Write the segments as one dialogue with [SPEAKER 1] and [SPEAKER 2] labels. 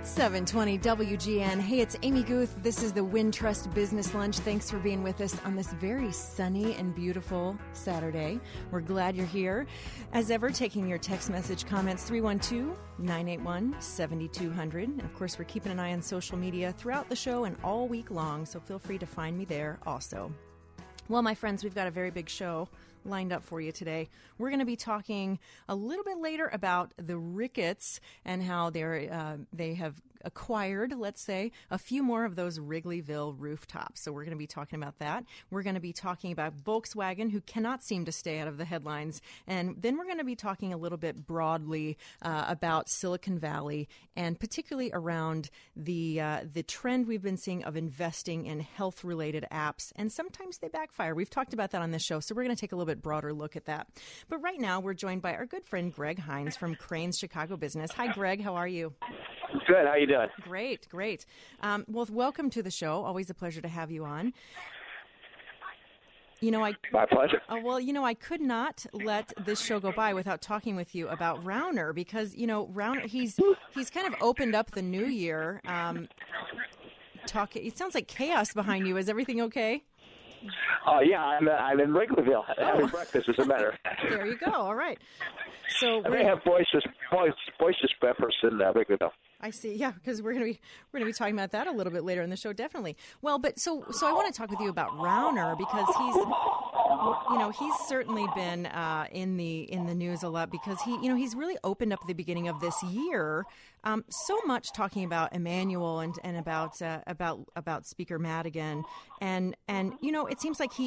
[SPEAKER 1] 720 WGN. Hey, it's Amy Guth. This is the Wintrust Business Lunch. Thanks for being with us on this very sunny and beautiful Saturday. We're glad you're here. As ever, taking your text message comments, 312-981-7200. And of course, we're keeping an eye on social media throughout the show and all week long, so feel free to find me there also. Well, my friends, we've got a very big show lined up for you today. We're going to be talking a little bit later about the Ricketts and how they have acquired, let's say, a few more of those Wrigleyville rooftops. So we're going to be talking about that. We're going to be talking about Volkswagen, who cannot seem to stay out of the headlines. And then we're going to be talking a little bit broadly about Silicon Valley, and particularly around the trend we've been seeing of investing in health-related apps. And sometimes they backfire. We've talked about that on this show, so we're going to take a little bit broader look at that. But right now, we're joined by our good friend Greg Hines from Crain's Chicago Business. Hi, Greg. How are you?
[SPEAKER 2] Good. How you doing?
[SPEAKER 1] Great. Well, welcome to the show. Always a pleasure to have you on.
[SPEAKER 2] My pleasure.
[SPEAKER 1] I could not let this show go by without talking with you about Rauner, because, Rauner, he's kind of opened up the new year. It sounds like chaos behind you. Is everything okay?
[SPEAKER 2] Oh, yeah, I'm in Wrigleyville having breakfast, as a matter of fact.
[SPEAKER 1] There you go. All right. So
[SPEAKER 2] we have boisterous peppers in Wrigleyville.
[SPEAKER 1] I see. Yeah, because we're going to be talking about that a little bit later in the show, definitely. Well, but so I want to talk with you about Rauner, because he's certainly been in the news a lot, because he's really opened up the beginning of this year so much talking about Emmanuel and about Speaker Madigan, and it seems like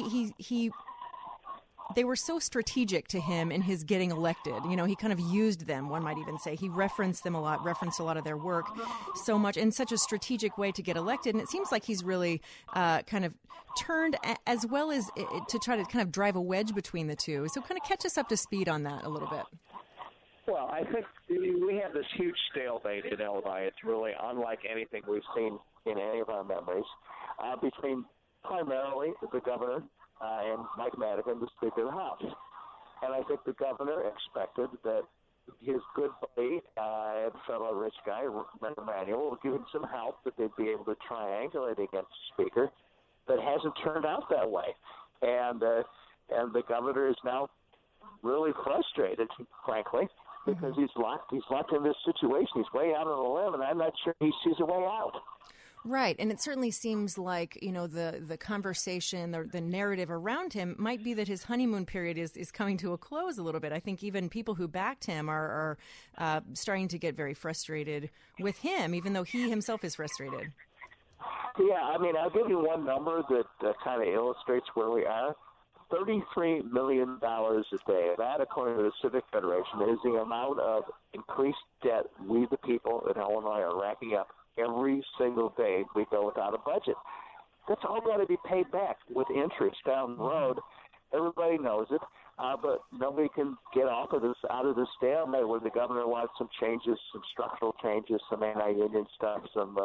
[SPEAKER 1] they were so strategic to him in his getting elected. He kind of used them, one might even say. He referenced them a lot, referenced a lot of their work so much in such a strategic way to get elected. And it seems like he's really kind of turned, as well as to try to kind of drive a wedge between the two. So kind of catch us up to speed on that a little bit.
[SPEAKER 2] Well, I think we have this huge stalemate in Illinois. It's really unlike anything we've seen in any of our memories, between primarily the governor and Mike Madigan, the Speaker of the House. And I think the governor expected that his good buddy and fellow rich guy, Emmanuel, would give him some help, that they'd be able to triangulate against the Speaker. That hasn't turned out that way. And the governor is now really frustrated, frankly, because he's locked in this situation. He's way out on a limb, and I'm not sure he sees a way out.
[SPEAKER 1] Right, and it certainly seems like, the conversation, the narrative around him might be that his honeymoon period is coming to a close a little bit. I think even people who backed him are starting to get very frustrated with him, even though he himself is frustrated.
[SPEAKER 2] Yeah, I'll give you one number that kind of illustrates where we are. $33 million a day. That, according to the Civic Federation, is the amount of increased debt we, the people in Illinois, are racking up every single day we go without a budget. That's all got to be paid back with interest down the road. Everybody knows it, but nobody can get out of this stalemate where the governor wants some changes, some structural changes, some anti-union stuff, some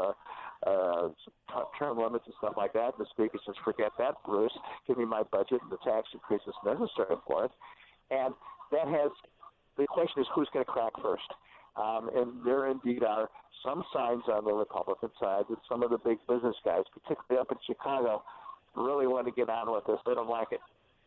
[SPEAKER 2] term limits and stuff like that. The Speaker says, forget that, Bruce. Give me my budget and the tax increases necessary for it. And the question is, who's going to crack first? And there indeed are some signs on the Republican side that some of the big business guys, particularly up in Chicago, really want to get on with this. They don't like it.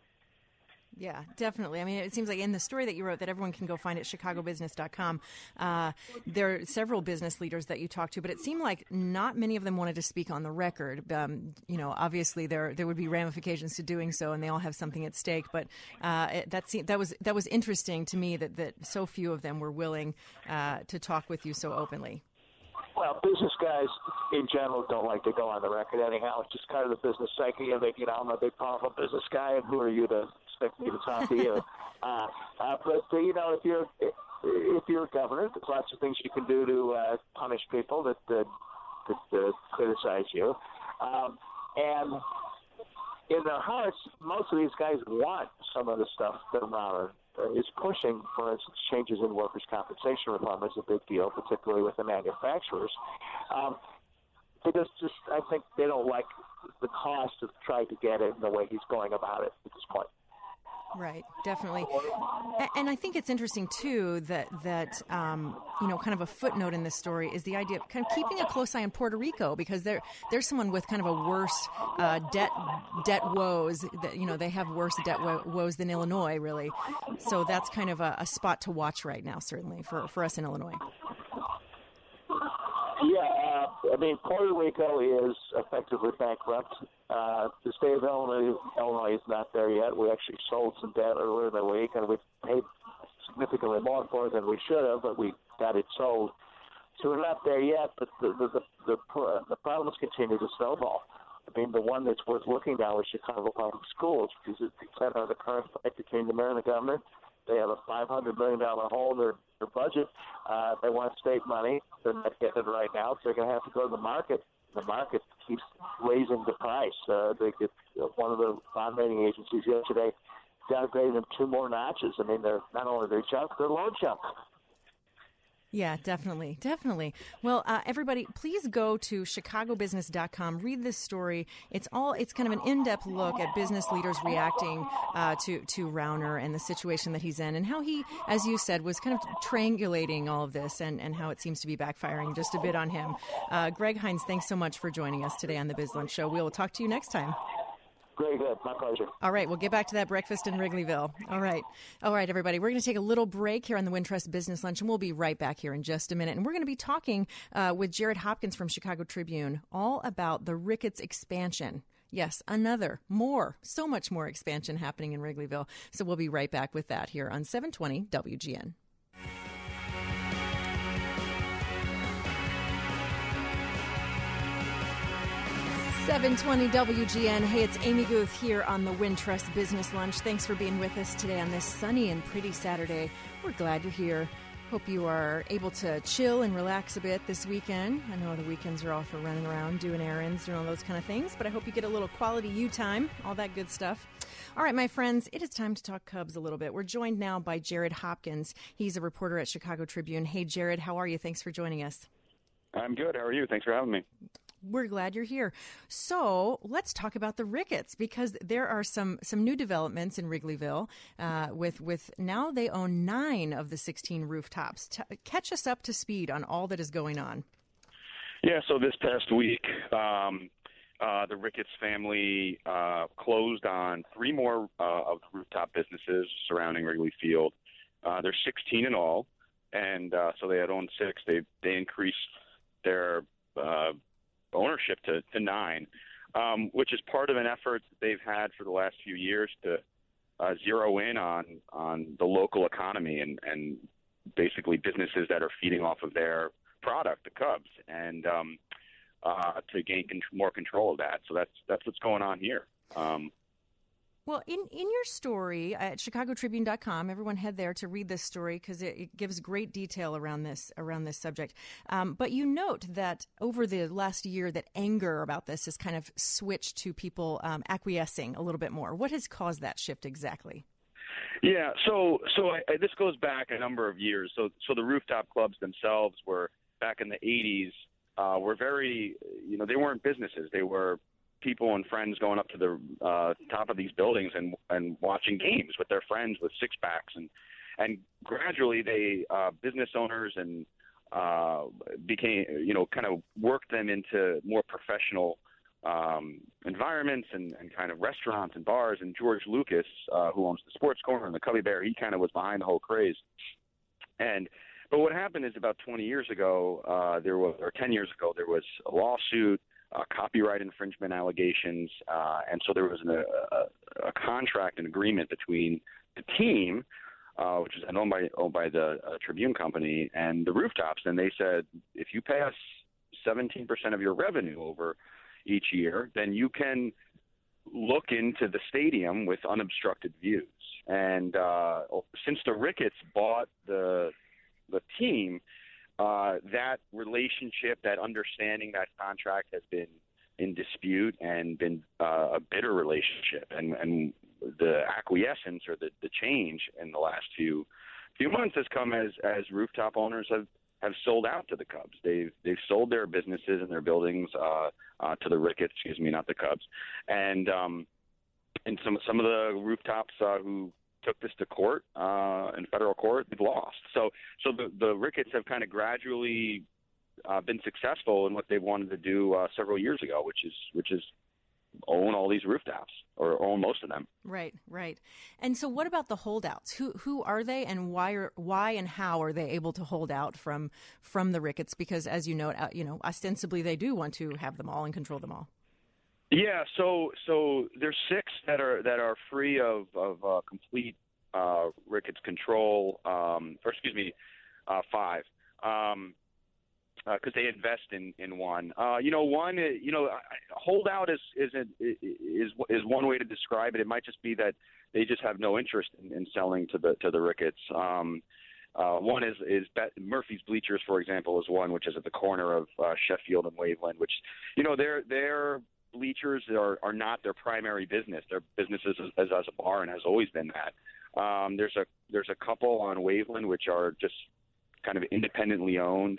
[SPEAKER 1] Yeah, definitely. It seems like in the story that you wrote that everyone can go find at chicagobusiness.com, there are several business leaders that you talked to, but it seemed like not many of them wanted to speak on the record. Obviously there would be ramifications to doing so, and they all have something at stake. But that was interesting to me that so few of them were willing to talk with you so openly.
[SPEAKER 2] Well, business guys in general don't like to go on the record anyhow. It's just kind of the business psyche. And I'm a big, powerful business guy, and who are you to expect me to talk to you? If you're a governor, there's lots of things you can do to punish people that criticize you. And in their hearts, most of these guys want some of the stuff that Rauner is pushing. For instance, changes in workers' compensation reform is a big deal, particularly with the manufacturers. Because I think they don't like the cost of trying to get it and the way he's going about it at this point.
[SPEAKER 1] Right, definitely. And I think it's interesting, too, that kind of a footnote in this story is the idea of kind of keeping a close eye on Puerto Rico, because there's someone with kind of a worse debt woes. That, they have worse debt woes than Illinois, really. So that's kind of a spot to watch right now, certainly, for us in Illinois.
[SPEAKER 2] Yeah, Puerto Rico is effectively bankrupt. The state of Illinois is not there yet. We actually sold some debt earlier in the week, and we paid significantly more for it than we should have, but we got it sold. So we're not there yet, but the problems continue to snowball. The one that's worth looking at is Chicago Public Schools, because it's kind of the current fight between the mayor and the governor. They have a $500 million hole in their budget. They want state money. They're not getting it right now, so they're going to have to go to the market. The market keeps raising the price. One of the bond rating agencies yesterday downgraded them 2 more notches. They're not only they're junk, they're low junk.
[SPEAKER 1] Yeah, definitely. Well, everybody, please go to chicagobusiness.com. Read this story. It's kind of an in-depth look at business leaders reacting to Rauner and the situation that he's in, and how he, as you said, was kind of triangulating all of this, and how it seems to be backfiring just a bit on him. Greg Hines, thanks so much for joining us today on the Biz Lunch Show. We will talk to you next time.
[SPEAKER 2] Very good. My pleasure.
[SPEAKER 1] All right. We'll get back to that breakfast in Wrigleyville. All right, everybody. We're going to take a little break here on the Wintrust Business Lunch, and we'll be right back here in just a minute. And we're going to be talking with Jared Hopkins from Chicago Tribune all about the Ricketts expansion. Yes, so much more expansion happening in Wrigleyville. So we'll be right back with that here on 720 WGN. .720 WGN. Hey, it's Amy Guth here on the Wintrust Business Lunch. Thanks for being with us today on this sunny and pretty Saturday. We're glad you're here. Hope you are able to chill and relax a bit this weekend. I know the weekends are all for running around, doing errands, doing all those kind of things, but I hope you get a little quality you time, all that good stuff. All right, my friends, it is time to talk Cubs a little bit. We're joined now by Jared Hopkins. He's a reporter at Chicago Tribune. Hey, Jared, how are you? Thanks for joining us. I'm
[SPEAKER 3] good. How are you? Thanks for having me.
[SPEAKER 1] We're glad you're here. So let's talk about the Ricketts, because there are some new developments in Wrigleyville. With now they own 9 of the 16 rooftops. Catch us up to speed on all that is going on.
[SPEAKER 3] Yeah. So this past week, the Ricketts family closed on 3 more of the rooftop businesses surrounding Wrigley Field. There's 16 in all, and so they had owned 6. They increased their ownership to 9, which is part of an effort that they've had for the last few years to zero in on the local economy and basically businesses that are feeding off of their product, the Cubs, and to gain more control of that. So that's what's going on here.
[SPEAKER 1] Well, in your story at chicagotribune.com, everyone head there to read this story because it gives great detail around this subject. But you note that over the last year that anger about this has kind of switched to people acquiescing a little bit more. What has caused that shift exactly?
[SPEAKER 3] Yeah, so this goes back a number of years. So the rooftop clubs themselves were, back in the 80s, were very, they weren't businesses. They were people and friends going up to the top of these buildings and watching games with their friends with six-packs. And gradually they business owners and became, kind of worked them into more professional environments and kind of restaurants and bars. And George Lucas, who owns the Sports Corner and the Cubby Bear, he kind of was behind the whole craze. But what happened is about 20 years ago, 10 years ago, there was a lawsuit, copyright infringement allegations, and so there was a contract and agreement between the team, which is owned by the Tribune Company, and the rooftops, and they said, if you pay us 17% of your revenue over each year, then you can look into the stadium with unobstructed views. And since the Ricketts bought the team, that relationship, that understanding, that contract has been in dispute and been a bitter relationship. And the acquiescence or the change in the last few months has come as rooftop owners have sold out to the Cubs. They've sold their businesses and their buildings to the Ricketts, not the Cubs. And some of the rooftops who took this to court, in federal court. They've lost. So the Ricketts have kind of gradually been successful in what they wanted to do several years ago, which is own all these rooftops, or own most of them.
[SPEAKER 1] Right. And so what about the holdouts? Who are they, and why and how are they able to hold out from the Ricketts? Because as you know, ostensibly they do want to have them all and control them all.
[SPEAKER 3] Yeah, so there's 6 that are free of complete Ricketts control, 5. Because they invest in one. Holdout is one way to describe it. It might just be that they just have no interest in selling to the Ricketts. One is Murphy's Bleachers, for example, is one which is at the corner of Sheffield and Waveland, which their bleachers are not their primary business. Their business is as a bar and has always been that. There's a couple on Waveland which are just kind of independently owned.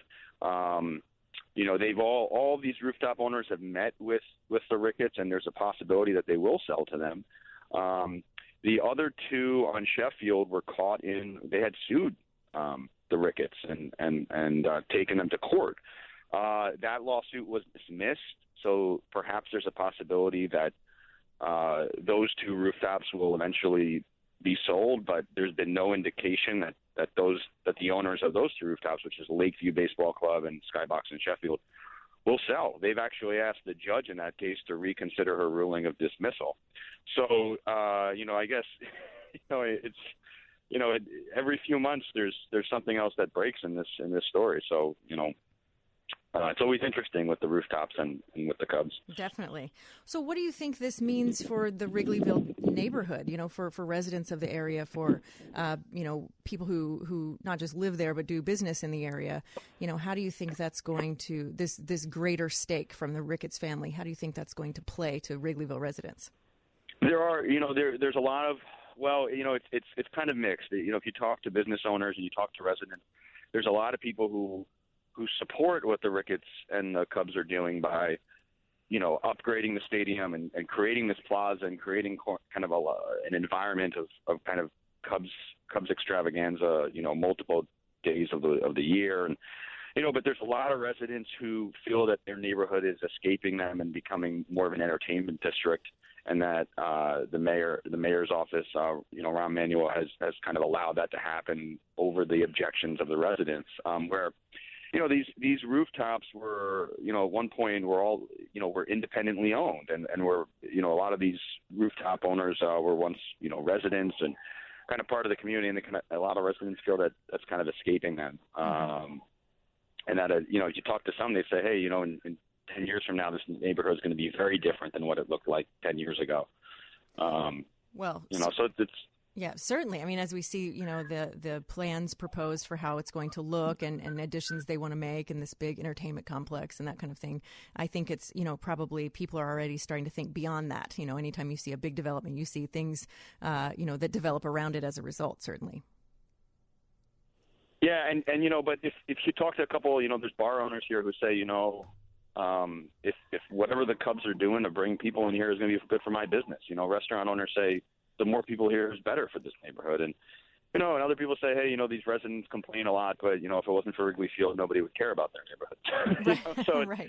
[SPEAKER 3] They've all these rooftop owners have met with the Ricketts, and there's a possibility that they will sell to them. The other 2 on Sheffield were they had sued the Ricketts and taken them to court. That lawsuit was dismissed, so perhaps there's a possibility that those 2 rooftops will eventually be sold, but there's been no indication that the owners of those 2 rooftops, which is Lakeview Baseball Club and Skybox in Sheffield, will sell. They've actually asked the judge in that case to reconsider her ruling of dismissal. So, I guess, it's, every few months there's something else that breaks in this story. So, it's always interesting with the rooftops and with the Cubs.
[SPEAKER 1] Definitely. So what do you think this means for the Wrigleyville neighborhood, for residents of the area, for, people who not just live there but do business in the area? How do you think that's going to, this greater stake from the Ricketts family, how do you think that's going to play to Wrigleyville residents?
[SPEAKER 3] There are, there's a lot of, it's kind of mixed. If you talk to business owners and you talk to residents, there's a lot of people who support what the Ricketts and the Cubs are doing by, upgrading the stadium and creating this plaza and creating kind of an environment of kind of Cubs extravaganza, multiple days of the year. And, but there's a lot of residents who feel that their neighborhood is escaping them and becoming more of an entertainment district, and that the mayor's office, Rahm Emanuel has kind of allowed that to happen over the objections of the residents, where these rooftops were, at one point were independently owned, and were, a lot of these rooftop owners were once, residents and kind of part of the community, and a lot of residents feel that that's kind of escaping them. And that, you talk to some, they say, hey, in 10 years from now, this neighborhood is going to be very different than what it looked like 10 years ago. So it's.
[SPEAKER 1] Yeah, certainly. I mean, as we see, the plans proposed for how it's going to look and additions they want to make and this big entertainment complex and that kind of thing, I think it's, probably people are already starting to think beyond that. Anytime you see a big development, you see things, that develop around it as a result, certainly.
[SPEAKER 3] Yeah, and but if you talk to a couple, there's bar owners here who say, if whatever the Cubs are doing to bring people in here is going to be good for my business. Restaurant owners say, the more people here is better for this neighborhood. And, and other people say, hey, these residents complain a lot, but, if it wasn't for Wrigley Field, nobody would care about their neighborhood. So,
[SPEAKER 1] right.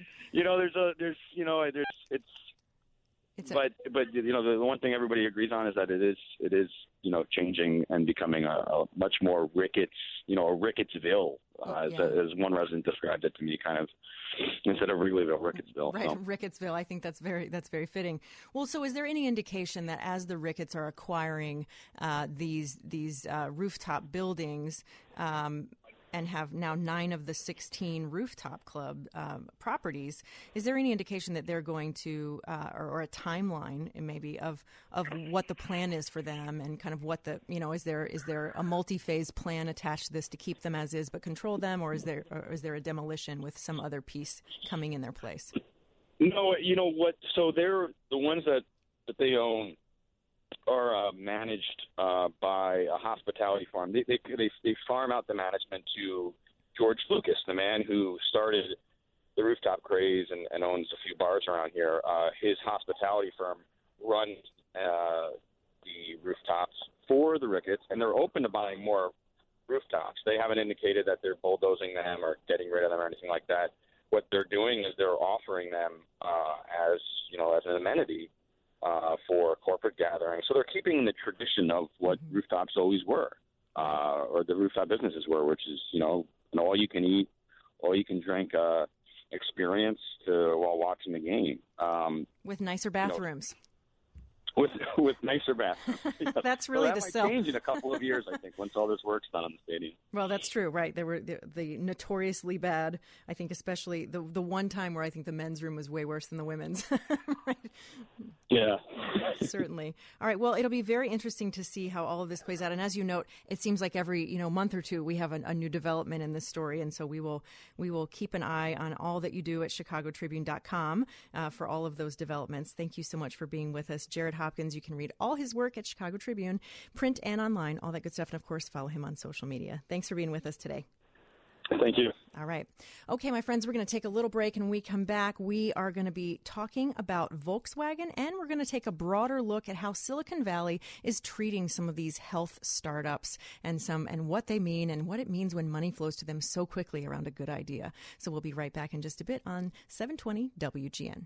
[SPEAKER 3] But the one thing everybody agrees on is that it is changing and becoming a much more Ricketts, a Rickettsville, as one resident described it to me, kind of, instead of Wrigleyville, Rickettsville.
[SPEAKER 1] Right,
[SPEAKER 3] so.
[SPEAKER 1] Rickettsville. I think that's very fitting. Well, so is there any indication that as the Ricketts are acquiring these rooftop buildings, and have now 9 of the 16 rooftop club properties, is there any indication that they're going to, or a timeline maybe of what the plan is for them, and kind of what the, is there a multi-phase plan attached to this to keep them as is but control them, or is there a demolition with some other piece coming in their place?
[SPEAKER 3] No, what? So they're the ones that they own are managed by a hospitality farm. They farm out the management to George Lucas, the man who started the rooftop craze and owns a few bars around here. His hospitality firm runs the rooftops for the Ricketts, and they're open to buying more rooftops. They haven't indicated that they're bulldozing them or getting rid of them or anything like that. What they're doing is they're offering them as an amenity for corporate gatherings. So they're keeping the tradition of what rooftops always were, or the rooftop businesses were, which is an all-you-can-eat, all-you-can-drink experience while watching the game.
[SPEAKER 1] With nicer bathrooms.
[SPEAKER 3] With nicer bathrooms.
[SPEAKER 1] That's really
[SPEAKER 3] that
[SPEAKER 1] the
[SPEAKER 3] might
[SPEAKER 1] sell.
[SPEAKER 3] change in a couple of years, I think, once all this work's done on the stadium.
[SPEAKER 1] Well, that's true, right? There were the notoriously bad. I think especially the one time where I think the men's room was way worse than the women's. Right?
[SPEAKER 3] Yeah.
[SPEAKER 1] Certainly. All right. Well, it'll be very interesting to see how all of this plays out. And as you note, it seems like every month or two we have a new development in this story, and so we will keep an eye on all that you do at ChicagoTribune.com for all of those developments. Thank you so much for being with us, Jared Hopkins. You can read all his work at Chicago Tribune, print and online, all that good stuff, and of course follow him on social media. Thanks for being with us today.
[SPEAKER 3] Thank you.
[SPEAKER 1] All right. Okay, my friends, we're going to take a little break, and when we come back, we are going to be talking about Volkswagen, and we're going to take a broader look at how Silicon Valley is treating some of these health startups and what they mean and what it means when money flows to them so quickly around a good idea. So we'll be right back in just a bit on 720 WGN.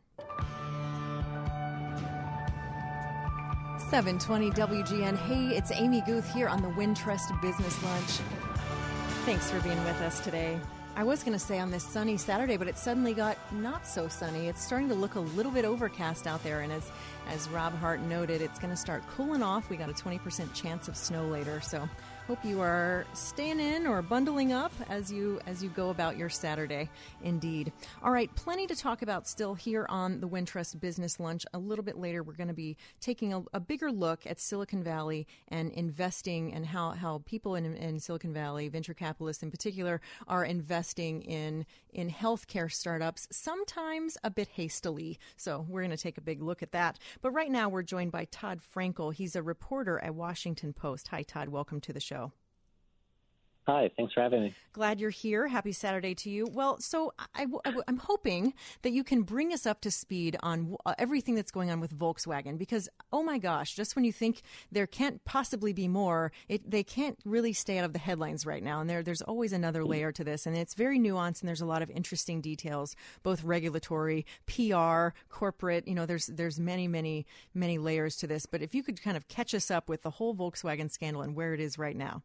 [SPEAKER 1] 720 WGN. Hey, it's Amy Guth here on the Wintrust Business Lunch. Thanks for being with us today. I was going to say on this sunny Saturday, but it suddenly got not so sunny. It's starting to look a little bit overcast out there, and as Rob Hart noted, it's going to start cooling off. We got a 20% chance of snow later, so hope you are staying in or bundling up as you go about your Saturday. Indeed. All right, plenty to talk about still here on the Wintrust Business Lunch. A little bit later, we're going to be taking a bigger look at Silicon Valley and investing, and how people in Silicon Valley, venture capitalists in particular, are investing in healthcare startups, sometimes a bit hastily. So we're going to take a big look at that. But right now, we're joined by Todd Frankel. He's a reporter at Washington Post. Hi, Todd. Welcome to the show.
[SPEAKER 4] Hi, thanks for having me.
[SPEAKER 1] Glad you're here. Happy Saturday to you. Well, so I'm hoping that you can bring us up to speed on everything that's going on with Volkswagen, because, oh my gosh, just when you think there can't possibly be more, they can't really stay out of the headlines right now. And there's always another layer to this, and it's very nuanced, and there's a lot of interesting details, both regulatory, PR, corporate. There's many, many, many layers to this. But if you could kind of catch us up with the whole Volkswagen scandal and where it is right now.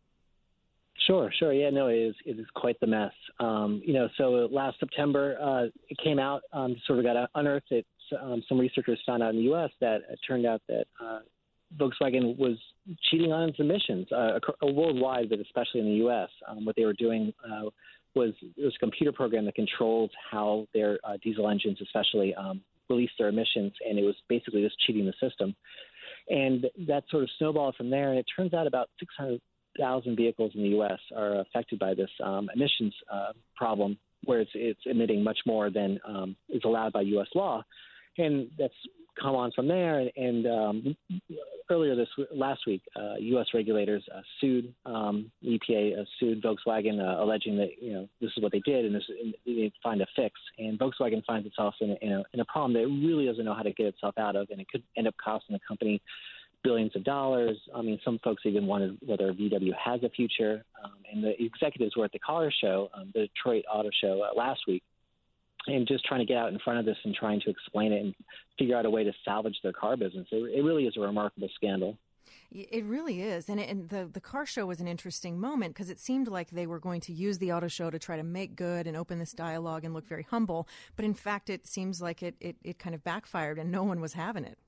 [SPEAKER 4] Sure. Yeah, no, it is quite the mess. So last September, it came out, sort of got unearthed. Some researchers found out in the U.S. that it turned out that Volkswagen was cheating on its emissions worldwide, but especially in the U.S. What they were doing was a computer program that controls how their diesel engines, especially, release their emissions, and it was basically just cheating the system. And that sort of snowballed from there, and it turns out about 600,000 vehicles in the U.S. are affected by this emissions problem, where it's emitting much more than is allowed by U.S. law. And that's come on from there. And earlier last week, U.S. regulators sued the EPA, sued Volkswagen, alleging that this is what they did, and they need to find a fix. And Volkswagen finds itself in a problem that it really doesn't know how to get itself out of, and it could end up costing the company billions of dollars. I mean, some folks even wondered whether VW has a future. And the executives were at the car show, the Detroit Auto Show last week, and just trying to get out in front of this and trying to explain it and figure out a way to salvage their car business. It really is a remarkable scandal.
[SPEAKER 1] It really is. And the car show was an interesting moment because it seemed like they were going to use the auto show to try to make good and open this dialogue and look very humble. But in fact, it seems like it kind of backfired and no one was having it.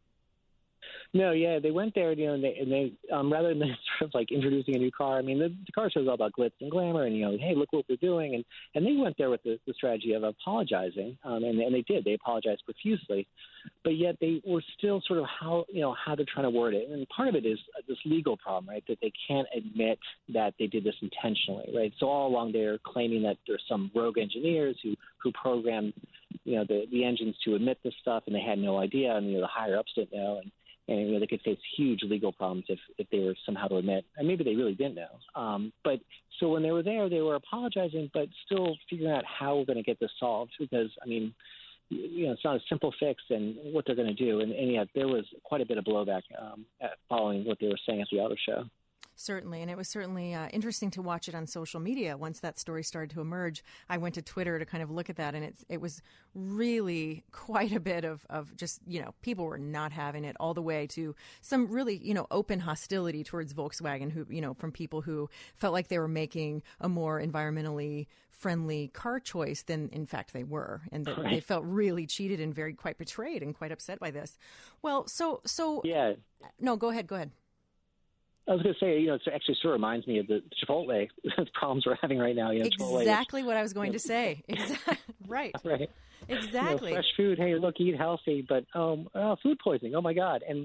[SPEAKER 4] No, yeah, they went there, and they rather than sort of like introducing a new car. I mean, the car show is all about glitz and glamour, and hey, look what we're doing, and they went there with the strategy of apologizing, and they did. They apologized profusely, but yet they were still sort of how they're trying to word it, and part of it is this legal problem, right? That they can't admit that they did this intentionally, right? So all along they're claiming that there's some rogue engineers who programmed the engines to emit this stuff, and they had no idea, and the higher ups didn't know, and they could face huge legal problems if they were somehow to admit, and maybe they really didn't know. But so when they were there, they were apologizing, but still figuring out how we're going to get this solved. Because, I mean, it's not a simple fix and what they're going to do. And yeah, there was quite a bit of blowback following what they were saying at the auto show.
[SPEAKER 1] Certainly, and it was certainly interesting to watch it on social media. Once that story started to emerge, I went to Twitter to kind of look at that, and it was really quite a bit of just, people were not having it, all the way to some really, open hostility towards Volkswagen, who, from people who felt like they were making a more environmentally friendly car choice than in fact they were, and that they felt really cheated and very quite betrayed and quite upset by this. Well, so
[SPEAKER 4] yeah. No,
[SPEAKER 1] go ahead.
[SPEAKER 4] I was going to say, it actually sort of reminds me of the Chipotle problems we're having right now.
[SPEAKER 1] Exactly what I was going to say. Right.
[SPEAKER 4] Right.
[SPEAKER 1] Exactly.
[SPEAKER 4] Fresh food. Hey, look, eat healthy, but food poisoning. Oh my God. And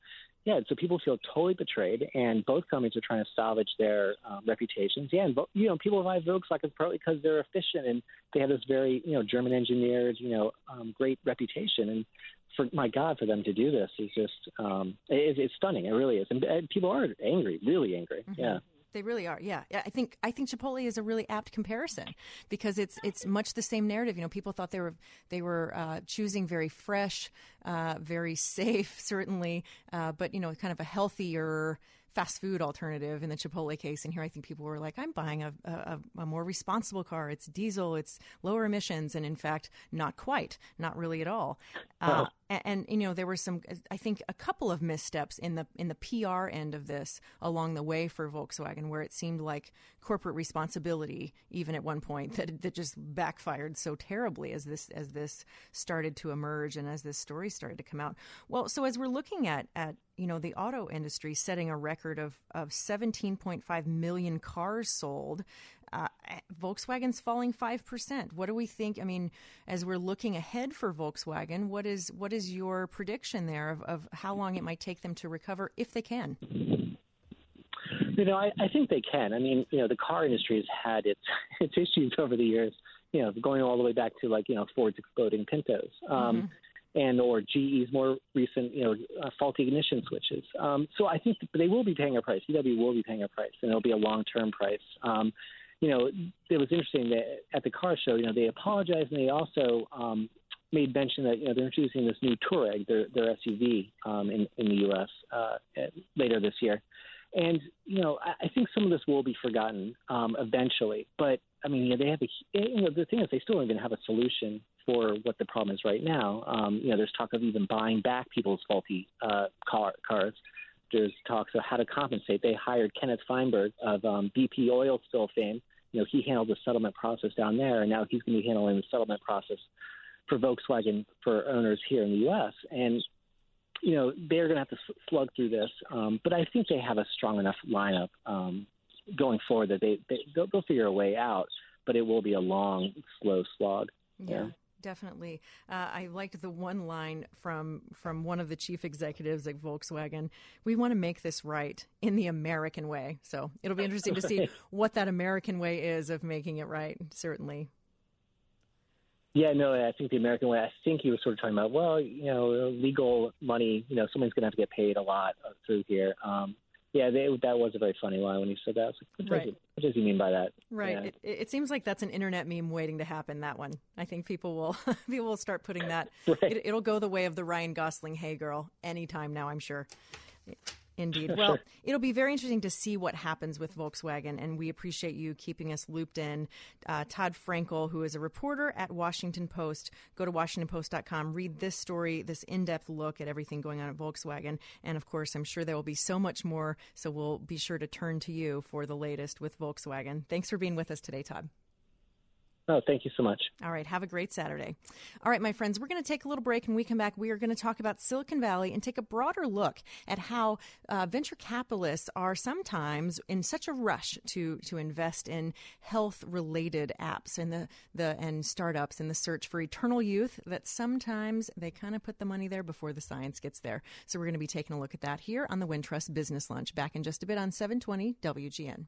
[SPEAKER 4] so people feel totally betrayed, and both companies are trying to salvage their reputations. Yeah, and people buy Volkswagen partly because they're efficient and they have this very German engineered great reputation. And for them to do this is just it's stunning. It really is, and people are angry, really angry. Mm-hmm. Yeah.
[SPEAKER 1] They really are. Yeah. I think Chipotle is a really apt comparison because it's much the same narrative. People thought they were choosing very fresh, very safe, certainly, but kind of a healthier fast food alternative in the Chipotle case. And here I think people were like, I'm buying a more responsible car. It's diesel, it's lower emissions. And in fact, not quite, not really at all. And there were I think a couple of missteps in the PR end of this along the way for Volkswagen, where it seemed like corporate responsibility, even at one point, that just backfired so terribly as this started to emerge and as this story started to come out. Well, so as we're looking at the auto industry setting a record of 17.5 million cars sold, Volkswagen's falling 5%. What do we think? I mean, as we're looking ahead for Volkswagen, what is your prediction there of how long it might take them to recover, if they can?
[SPEAKER 4] I think they can. I mean, the car industry has had its issues over the years, going all the way back to Ford's exploding Pintos. Or GE's more recent, faulty ignition switches. So I think they will be paying a price. VW will be paying a price, and it'll be a long-term price. It was interesting that at the car show, they apologized, and they also made mention that they're introducing this new Touareg, their SUV, in the U.S. Later this year. And I think some of this will be forgotten eventually. But I mean, they have the thing is they still don't even have a solution for what the problem is right now. There's talk of even buying back people's faulty cars. There's talks of how to compensate. They hired Kenneth Feinberg of BP oil spill fame. He handled the settlement process down there, and now he's going to be handling the settlement process for Volkswagen for owners here in the U.S. And, they're going to have to slug through this. But I think they have a strong enough lineup going forward that they'll figure a way out, but it will be a long, slow slog.
[SPEAKER 1] Yeah. Definitely. I liked the one line from one of the chief executives at Volkswagen. We want to make this right in the American way. So it'll be interesting to see what that American way is of making it right, certainly.
[SPEAKER 4] Yeah, no, I think the American way, I think he was sort of talking about, legal money, someone's going to have to get paid a lot through here. That was a very funny line when he said that. What does he mean by that?
[SPEAKER 1] Right. Yeah. It seems like that's an internet meme waiting to happen, that one. I think people will start putting that. Right. It'll go the way of the Ryan Gosling, hey girl, anytime now, I'm sure. Indeed. Well, it'll be very interesting to see what happens with Volkswagen, and we appreciate you keeping us looped in. Todd Frankel, who is a reporter at Washington Post, go to WashingtonPost.com, read this story, this in-depth look at everything going on at Volkswagen, and of course, I'm sure there will be so much more, so we'll be sure to turn to you for the latest with Volkswagen. Thanks for being with us today, Todd.
[SPEAKER 4] Oh, thank you so much.
[SPEAKER 1] All right. Have a great Saturday. All right, my friends, we're going to take a little break. When we come back, we are going to talk about Silicon Valley and take a broader look at how venture capitalists are sometimes in such a rush to invest in health-related apps and and startups in the search for eternal youth, that sometimes they kind of put the money there before the science gets there. So we're going to be taking a look at that here on the Wintrust Business Lunch. Back in just a bit on 720 WGN.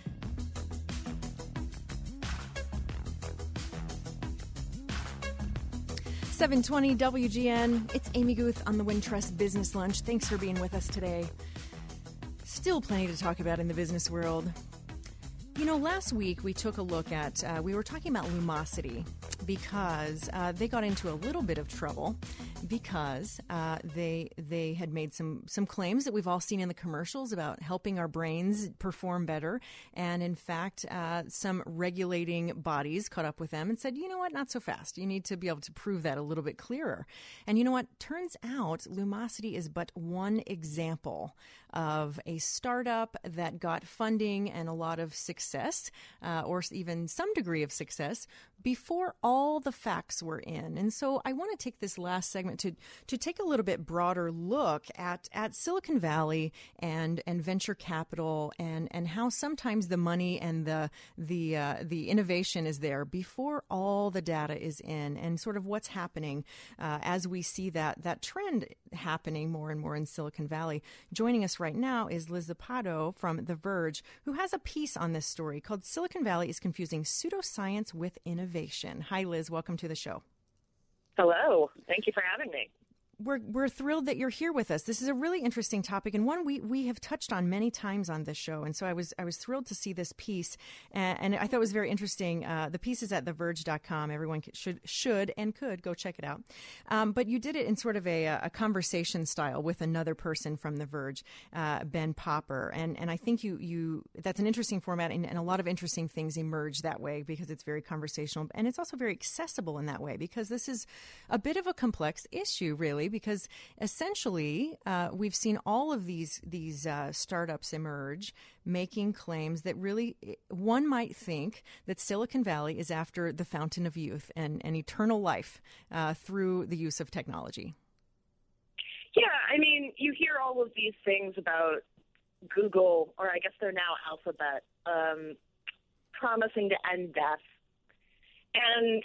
[SPEAKER 1] 720 WGN. It's Amy Guth on the Wintrust Business Lunch. Thanks for being with us today. Still plenty to talk about in the business world. You know, last week we took a look at, we were talking about Lumosity because they got into a little bit of trouble because they had made some claims that we've all seen in the commercials about helping our brains perform better. And in fact, some regulating bodies caught up with them and said, you know what, not so fast. You need to be able to prove that a little bit clearer. And you know what? Turns out Lumosity is but one example of a startup that got funding and a lot of success, or even some degree of success, before all the facts were in. And so I want to take this last segment to take a little bit broader look at Silicon Valley and venture capital and how sometimes the money and the innovation is there before all the data is in, and sort of what's happening as we see that trend happening more and more in Silicon Valley. Joining us right now is Liz Zapata from The Verge, who has a piece on this story called Silicon Valley is Confusing Pseudoscience with Innovation. Hi, Liz. Welcome to the show.
[SPEAKER 5] Hello. Thank you for having me.
[SPEAKER 1] We're thrilled that you're here with us. This is a really interesting topic, and one we have touched on many times on this show. And so I was thrilled to see this piece, and I thought it was very interesting. The piece is at TheVerge.com. Everyone should and could go check it out. But you did it in sort of a conversation style with another person from The Verge, Ben Popper, and I think you that's an interesting format, and a lot of interesting things emerge that way because it's very conversational, and it's also very accessible in that way because this is a bit of a complex issue, really. Because essentially, we've seen all of these startups emerge making claims that really one might think that Silicon Valley is after the fountain of youth and eternal life through the use of technology.
[SPEAKER 5] Yeah, I mean, you hear all of these things about Google, or I guess they're now Alphabet, promising to end death. And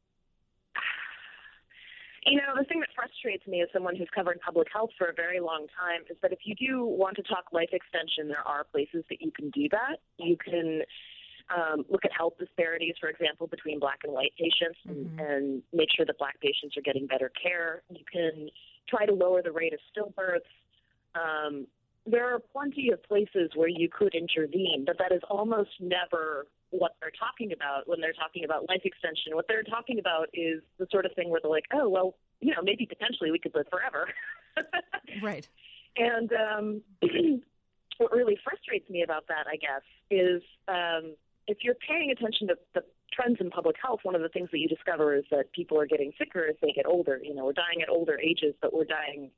[SPEAKER 5] you know, the thing that frustrates me as someone who's covered public health for a very long time is that if you do want to talk life extension, there are places that you can do that. You can look at health disparities, for example, between black and white patients and make sure that black patients are getting better care. You can try to lower the rate of stillbirths. There are plenty of places where you could intervene, but that is almost never what they're talking about when they're talking about life extension. What they're talking about is the sort of thing where they're like, oh, well, you know, maybe potentially we could live forever.
[SPEAKER 1] Right.
[SPEAKER 5] And what really frustrates me about that, I guess, is if you're paying attention to the trends in public health, one of the things that you discover is that people are getting sicker as they get older. You know, we're dying at older ages, but we're dying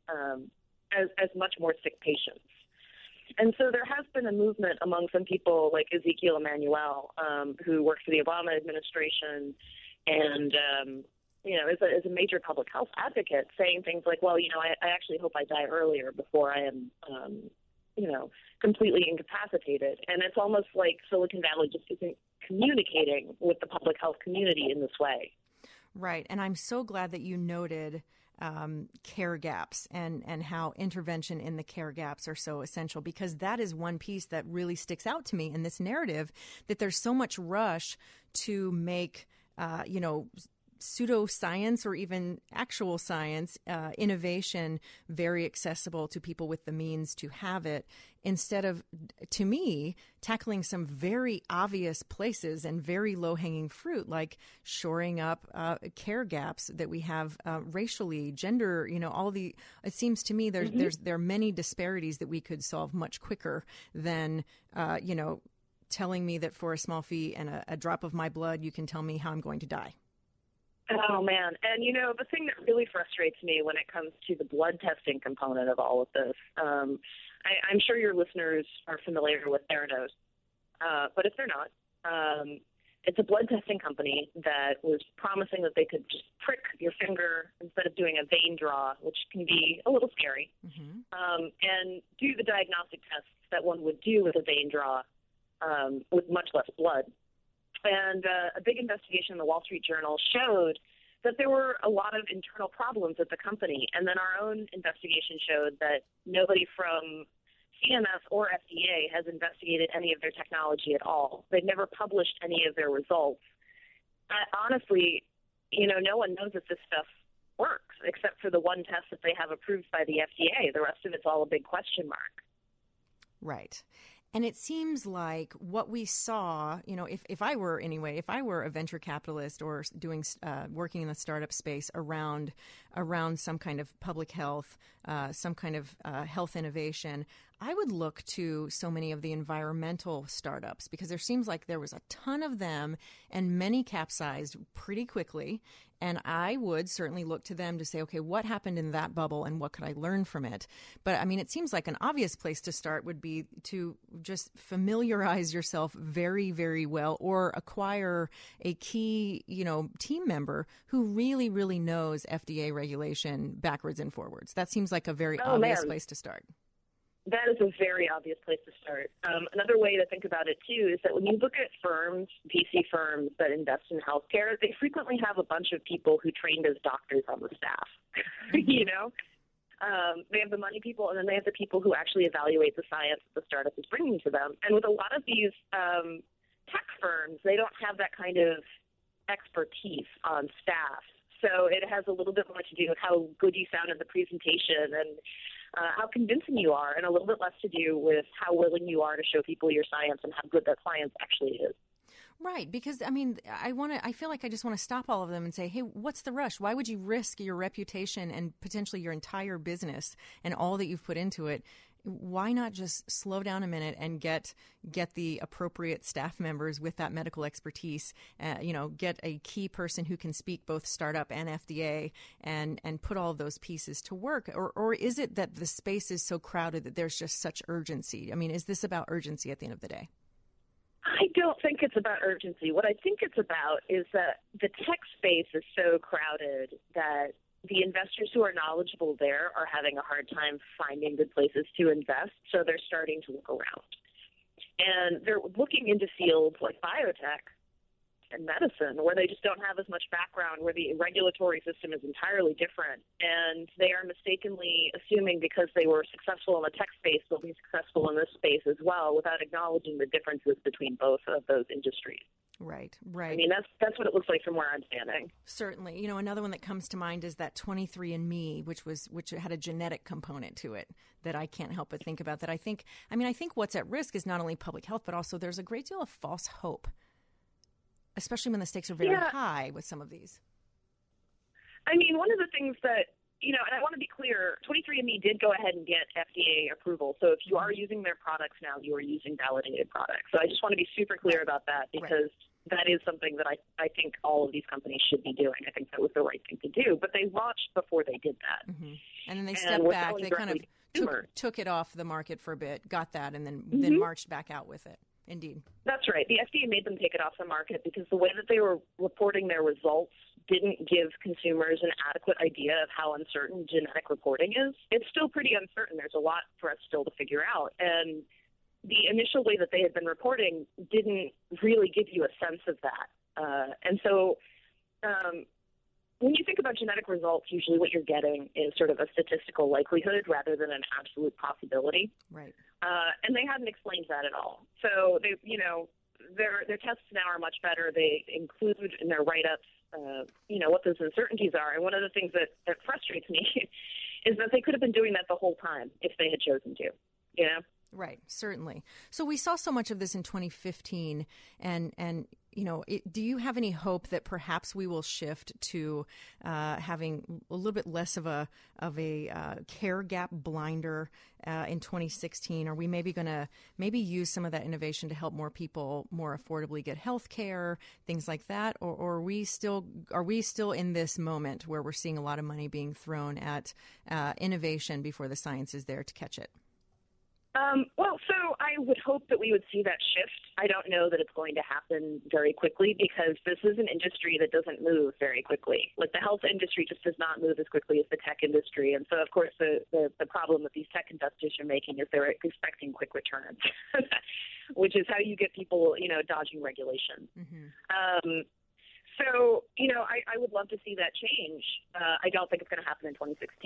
[SPEAKER 5] as much more sick patients. And so there has been a movement among some people like Ezekiel Emanuel, who works for the Obama administration and, you know, is a major public health advocate, saying things like, well, you know, I actually hope I die earlier before I am, you know, completely incapacitated. And it's almost like Silicon Valley just isn't communicating with the public health community in this way.
[SPEAKER 1] Right. And I'm so glad that you noted care gaps and how intervention in the care gaps are so essential, because that is one piece that really sticks out to me in this narrative, that there's so much rush to make, you know, pseudoscience or even actual science, innovation very accessible to people with the means to have it, instead of, to me, tackling some very obvious places and very low-hanging fruit, like shoring up care gaps that we have racially, gender, you know, all the, it seems to me there are many disparities that we could solve much quicker than, you know, telling me that for a small fee and a drop of my blood, you can tell me how I'm going to die.
[SPEAKER 5] Oh, man. And, you know, the thing that really frustrates me when it comes to the blood testing component of all of this, I'm sure your listeners are familiar with Theranos, but if they're not, it's a blood testing company that was promising that they could just prick your finger instead of doing a vein draw, which can be a little scary, and do the diagnostic tests that one would do with a vein draw with much less blood. And a big investigation in the Wall Street Journal showed that there were a lot of internal problems at the company. And then our own investigation showed that nobody from CMS or FDA has investigated any of their technology at all. They've never published any of their results. Honestly, you know, no one knows if this stuff works, except for the one test that they have approved by the FDA. The rest of it's all a big question mark.
[SPEAKER 1] Right. And it seems like what we saw, if I were a venture capitalist or doing working in the startup space around some kind of public health, some kind of health innovation, I would look to so many of the environmental startups because there seems like there was a ton of them and many capsized pretty quickly. And I would certainly look to them to say, okay, what happened in that bubble and what could I learn from it? But I mean, it seems like an obvious place to start would be to just familiarize yourself very, very well or acquire a key, team member who really, really knows FDA regulation backwards and forwards. That seems like a very obvious place to start.
[SPEAKER 5] That is a very obvious place to start. Another way to think about it, too, is that when you look at firms, VC firms that invest in healthcare, they frequently have a bunch of people who trained as doctors on the staff, They have the money people, and then they have the people who actually evaluate the science that the startup is bringing to them. And with a lot of these tech firms, they don't have that kind of expertise on staff. So it has a little bit more to do with how good you sound in the presentation and how convincing you are, and a little bit less to do with how willing you are to show people your science and how good that science actually is.
[SPEAKER 1] Right, because I feel like I just want to stop all of them and say, hey, what's the rush? Why would you risk your reputation and potentially your entire business and all that you've put into it? Why not just slow down a minute and get the appropriate staff members with that medical expertise, get a key person who can speak both startup and FDA and put all of those pieces to work? Or is it that the space is so crowded that there's just such urgency? I mean, is this about urgency at the end of the day?
[SPEAKER 5] I don't think it's about urgency. What I think it's about is that the tech space is so crowded that the investors who are knowledgeable there are having a hard time finding good places to invest, so they're starting to look around. And they're looking into fields like biotech and medicine, where they just don't have as much background, where the regulatory system is entirely different. And they are mistakenly assuming because they were successful in the tech space, they'll be successful in this space as well, without acknowledging the differences between both of those industries.
[SPEAKER 1] Right.
[SPEAKER 5] I mean, that's what it looks like from where I'm standing.
[SPEAKER 1] Certainly. Another one that comes to mind is that 23andMe, which had a genetic component to it that I can't help but think about. I think what's at risk is not only public health, but also there's a great deal of false hope, especially when the stakes are very high with some of these.
[SPEAKER 5] I mean, one of the things that, and I want to be clear, 23andMe did go ahead and get FDA approval. So if you are using their products now, you are using validated products. So I just want to be super clear about that, because that is something that I think all of these companies should be doing. I think that was the right thing to do. But they launched before they did that.
[SPEAKER 1] Mm-hmm. And then they stepped back. They kind of took it off the market for a bit, got that, and then marched back out with it. Indeed.
[SPEAKER 5] That's right. The FDA made them take it off the market because the way that they were reporting their results didn't give consumers an adequate idea of how uncertain genetic reporting is. It's still pretty uncertain. There's a lot for us still to figure out. And the initial way that they had been reporting didn't really give you a sense of that. And so when you think about genetic results, usually what you're getting is sort of a statistical likelihood rather than an absolute possibility.
[SPEAKER 1] Right.
[SPEAKER 5] And they hadn't explained that at all. So they, their tests now are much better. They include in their write-ups, what those uncertainties are. And one of the things that frustrates me is that they could have been doing that the whole time if they had chosen to.
[SPEAKER 1] Right, certainly. So we saw so much of this in 2015, and do you have any hope that perhaps we will shift to having a little bit less of a care gap blinder in 2016? Are we maybe going to use some of that innovation to help more people more affordably get health care, things like that? Or are we still in this moment where we're seeing a lot of money being thrown at innovation before the science is there to catch it?
[SPEAKER 5] So I would hope that we would see that shift. I don't know that it's going to happen very quickly because this is an industry that doesn't move very quickly. Like the health industry just does not move as quickly as the tech industry. And so, of course, the problem that these tech investors are making is they're expecting quick returns, which is how you get people, dodging regulation. Mm-hmm. I would love to see that change. I don't think it's going to happen in 2016.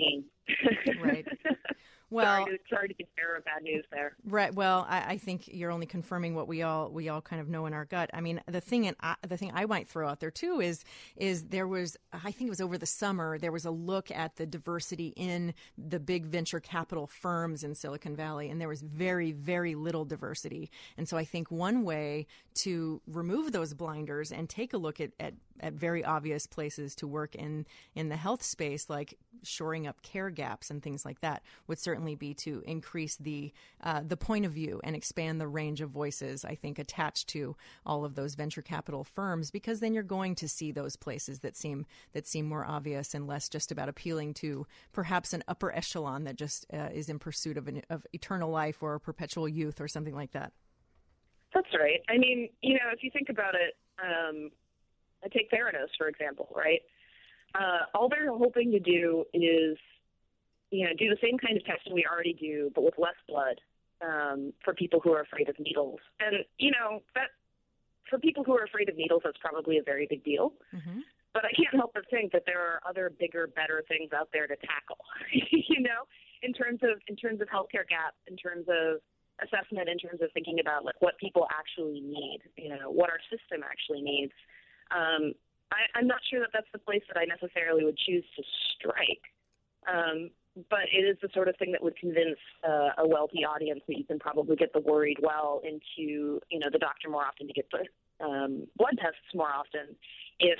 [SPEAKER 1] Right. Well,
[SPEAKER 5] sorry to be bearer of bad news there.
[SPEAKER 1] Right. Well, I think you're only confirming what we all kind of know in our gut. I mean, the thing I might throw out there too is there was, I think it was over the summer, there was a look at the diversity in the big venture capital firms in Silicon Valley, and there was very, very little diversity. And so I think one way to remove those blinders and take a look at very obvious places to work in the health space, like shoring up care gaps and things like that, would certainly be to increase the point of view and expand the range of voices, I think, attached to all of those venture capital firms, because then you're going to see those places that seem more obvious and less just about appealing to perhaps an upper echelon that just is in pursuit of eternal life or perpetual youth or something like that.
[SPEAKER 5] That's right. I mean, if you think about it, I take Theranos, for example, right? All they're hoping to do is, do the same kind of testing we already do, but with less blood for people who are afraid of needles. And, that for people who are afraid of needles, that's probably a very big deal. Mm-hmm. But I can't help but think that there are other bigger, better things out there to tackle, in terms of healthcare gaps, in terms of assessment, in terms of thinking about like what people actually need, what our system actually needs. I'm not sure that that's the place that I necessarily would choose to strike. But it is the sort of thing that would convince a wealthy audience that you can probably get the worried well into, the doctor more often to get the blood tests more often if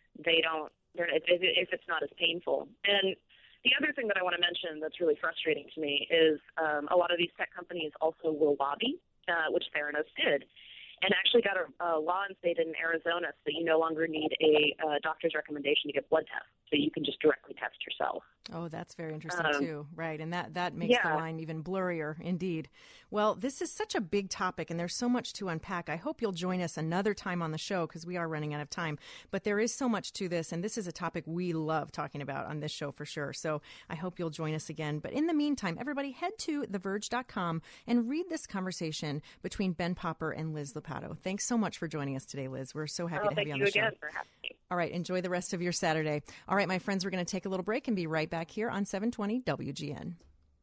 [SPEAKER 5] if it's not as painful. And the other thing that I want to mention that's really frustrating to me is a lot of these tech companies also will lobby, which Theranos did, and actually got a law instated in Arizona so that you no longer need a doctor's recommendation to get blood tests, so you can just directly test yourself.
[SPEAKER 1] Oh, that's very interesting too. Right. And that makes the line even blurrier indeed. Well, this is such a big topic and there's so much to unpack. I hope you'll join us another time on the show because we are running out of time. But there is so much to this, and this is a topic we love talking about on this show for sure. So I hope you'll join us again. But in the meantime, everybody head to TheVerge.com and read this conversation between Ben Popper and Liz Lopatto. Thanks so much for joining us today, Liz. We're so happy to have you on the show.
[SPEAKER 5] Thank you again for having me.
[SPEAKER 1] All right. Enjoy the rest of your Saturday. All right, my friends, we're going to take a little break and be right back here on 720 WGN.